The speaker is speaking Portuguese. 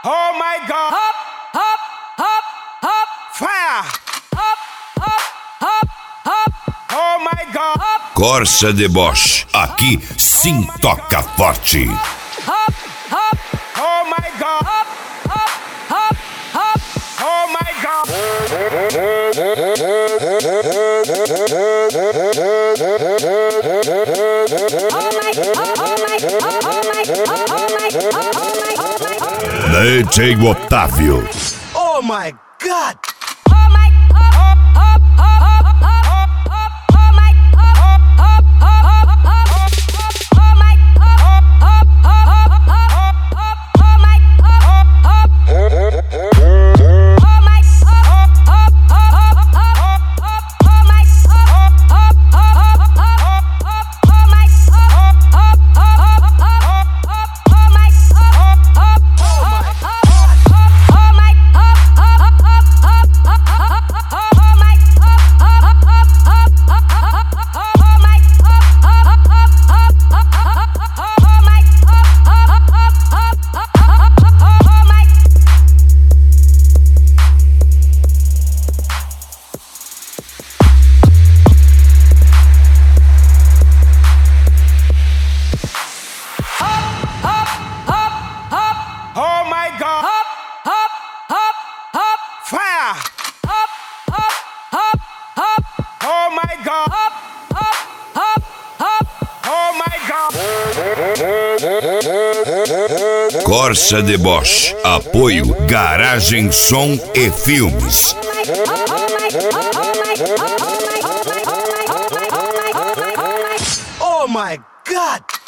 Oh my God. Hop, hop, hop, hop. Fire. Hop, hop, hop, hop. Oh my God. Corsa de Bosch, aqui sim toca forte. Hop, hop. Oh my God. Hop, hop, hop, hop. Oh my God. DJ Otávio. Oh my God. Oh my God. Hop, hop, hop, hop. Fire. Hop, hop, hop, hop. Oh my God. Hop, hop, hop, hop. Oh my God. Corsa de Bosch, apoio Garagem Som e Filmes. Oh my God.